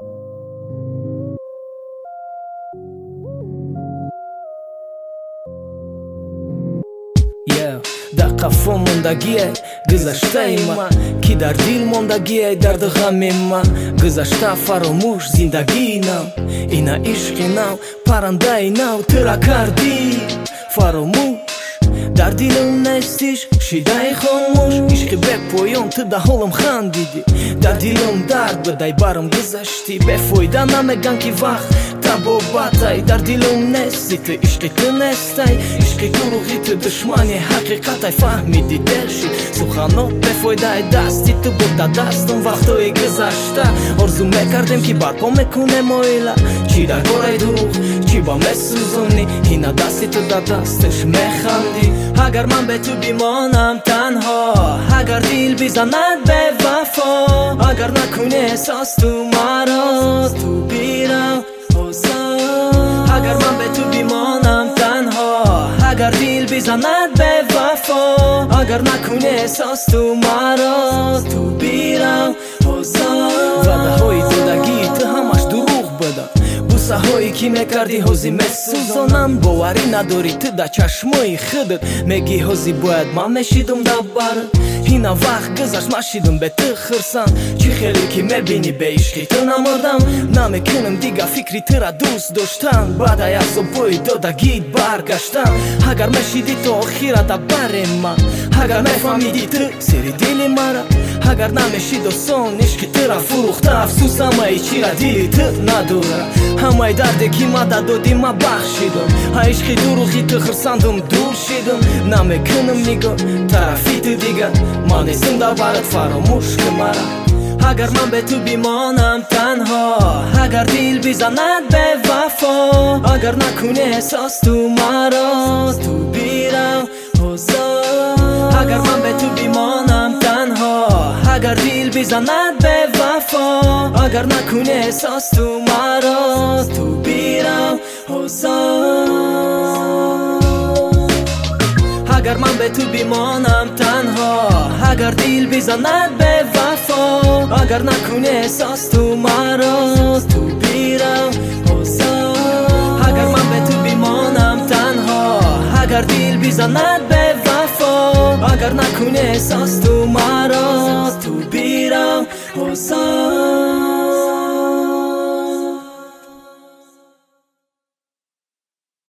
дар қафо мондагие гузаштаи ман ки дар дил мондагие дарду ғами ман гузашта фаромӯш зиндагии нав ина ишқи нав паррандаи нав тӯра кардӣ фаромӯш дар дилам нестиш шидаи хомӯш ишқи бепоён ту да ҳолам хандидӣ дар дилам дард будай барам гузашти бефоида намеган ки вақт табобатай дар дилам нести ту ишқи ту нестай ишқи дурӯғи ту душмани ҳақиқатай фаҳмиди делши суханот бефоидаи дасти ту бурда дастам вақтҳои гузашта орзу мекардем ки барпо мекунем оила чӣ дар бораи дурӯғ чӣ ба месӯзонӣ ина дасти ту да дасташ механдӣ агар ман бе ту бимонам танҳо агар дил бизанад бевафо агар накунӣ эҳсос ту маро ту бирав агар ман бе ту бимонам танҳо агар дил бизанад бевафо агар накунӣ эҳсос ту маро ту бирав ваъдаҳои додагии ту ҳамаш дурӯғ буда бусаҳое ки мекардӣ ҳози месӯзонанд боварӣ надорӣ ту да чашмои худат мегӣ ҳози бояд ман мешидум дар барат ина вақт гузашт ман шидум бе ту хурсанд чӣ хеле ки мебинӣ бе ишқи ту намурдам намекунам дига фикри тура дӯст доштан баъдай азобҳои додагиит баргаштан агар мешидӣ то охира да бари ман агар мефаҳмидӣ ту сири дили мара агар намешид осон ишқи тура фурӯхта афсӯс ҳамаи чира дили ту надора ҳамаи дарде ки ман да додӣ ман бахшидам ҳа ишқи дурӯғи ту хурсандум дур шидам намекунам нигоҳ тарафи ту дигар ман нестам дар барат фаромӯш ки мара агар ман бе ту бимонам танҳо агар дил бизанад бевафо агар накунӣ эҳсос ту маро ту бирав агар ман бе ту бимонам танҳо агар дил бизанад бевафо агар накунӣ эҳсос ту маро ту бирав агар ман бе ту бимонам танҳо агар дил бизанад бевафо агар накунӣ эҳсос ту маро ту бирав агар ман бе ту бимонам танҳо агар дил бизанад бевафо агар накунӣ эҳсос ту маро ту бирав